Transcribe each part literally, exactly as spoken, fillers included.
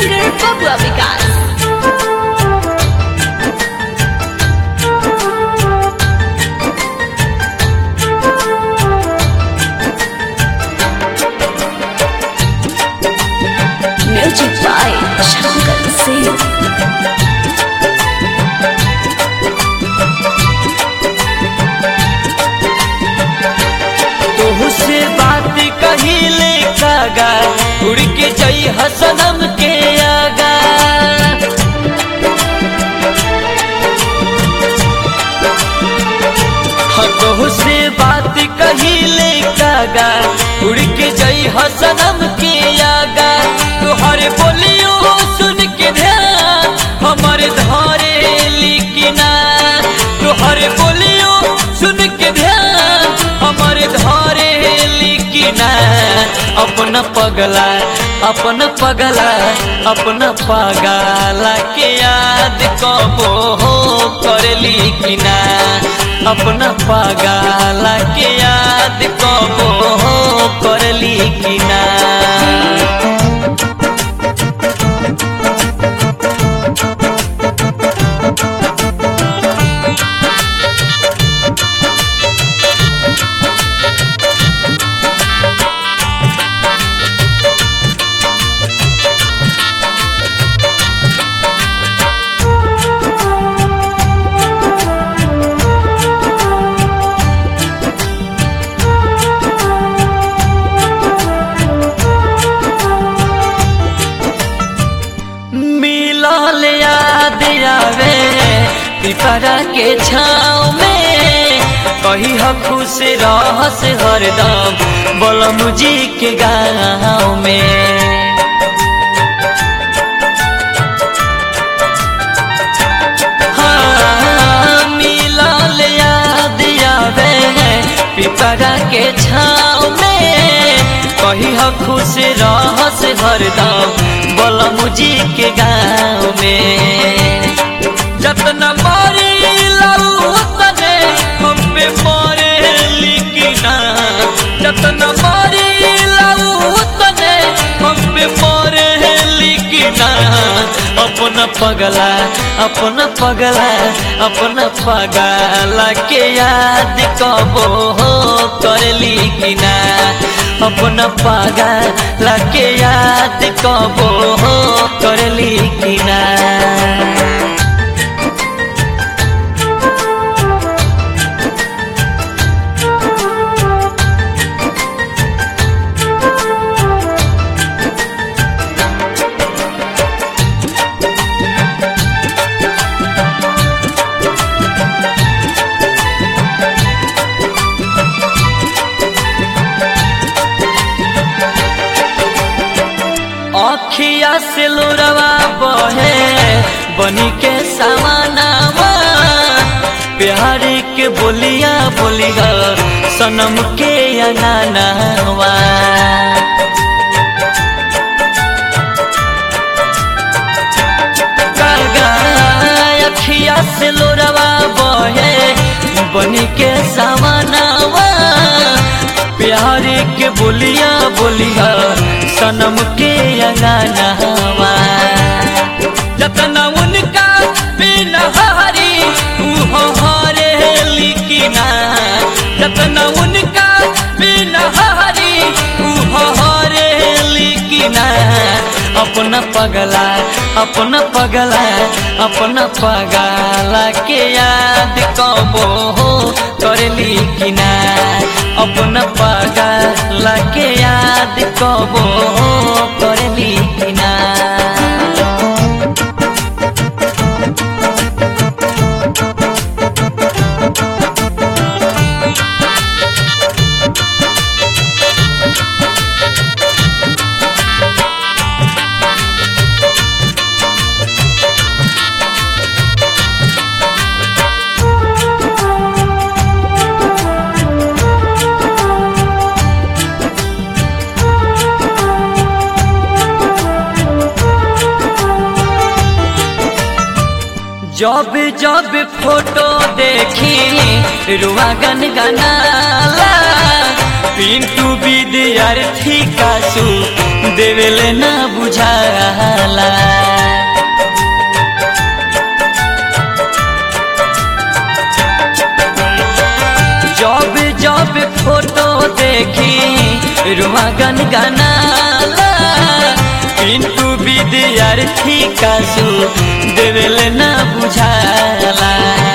Singer Babua Vikas. Music by Shankar Singh. तोहू से बात कहिले कागा उड़ के जई हसनम के आगा। हाँ तोहू से बात कहिले कागा उड़ के जई हसनम के आगा। तुहरे बोलियो सुन के ध्यान हमारे धारे लिखना। तुहरे बोलियो सुन के ध्यान हमारे धारे लिखना। अपना पगला अपना पगला अपना पगला के याद कबो हो कर लिखना। अपना पगला के याद कबो हो कर लिखना। याद आवे पिपरा के छाँव में कही हो खुश रहस हरदम बलम जी के गाँव में। हाँ मिलल याद आवे पिपरा के छाँव में कही हो खुश रहस हरदम बलम जी के गाँव में। जतना मारी लाऊ तने हम पे मारे लिखना। जतना मारी लाऊ तने हम पे मारे लिखना। अपना पगला अपना पगला अपना पगला के याद कबो हो कर लिखना। अपना पगला के याद कबो हो कर लिखना। अखिया से लोरवा बहे बनी के समानावा। प्यारी के बोलिया बोलिया सनम के अनानावा। अखिया से लोरवा बहे बनी के समानावा। प्यारी के बोलिया बोलिया सनम के अंगनावा। जतना उनका बिना हारी तू हारे लिखना। जतना उनका बिना हारी तू हारे लिखना। अपना पगला अपना पगला अपना पगला के याद कबो हो कर लिखना। अपना पगला के याद कबो हो कर लिखना। जब जब फोटो देखी रुआ गन गनाला। पिंटू विद्यार्थी कासू देवेले ना बुझाला। देखी रुआ गन गनाला पिंटू विद्यार्थी कासू देवेल ना बुझाला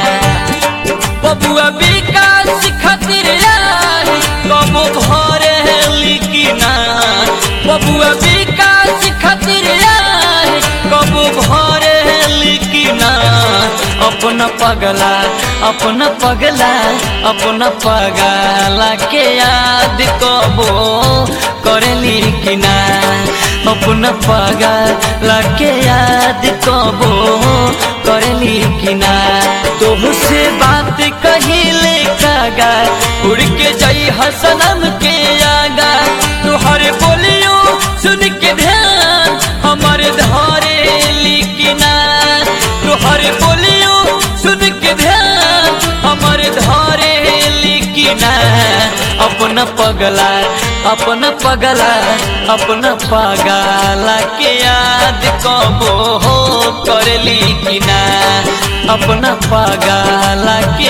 बबुआ विकास खातिर यार कबो घरे लिखना बबुआ विकास खातिर यार कबो घरे लिखना अपना पगला अपना पगला अपना पगला के याद कबो करे लिखना अपना पगला के याद कबो करे लिखना तुमसे बात कहिले कागा उड़ के जाई हसनम के आगा तुहर बोलियो सुन के ध्यान हमारे धारे लिखना तुहर बोलियो सुन के ध्यान हमारे धारे लिखना अपना पगला अपना पगला अपना पगला के याद कबो हो कर लिखना अपना पगला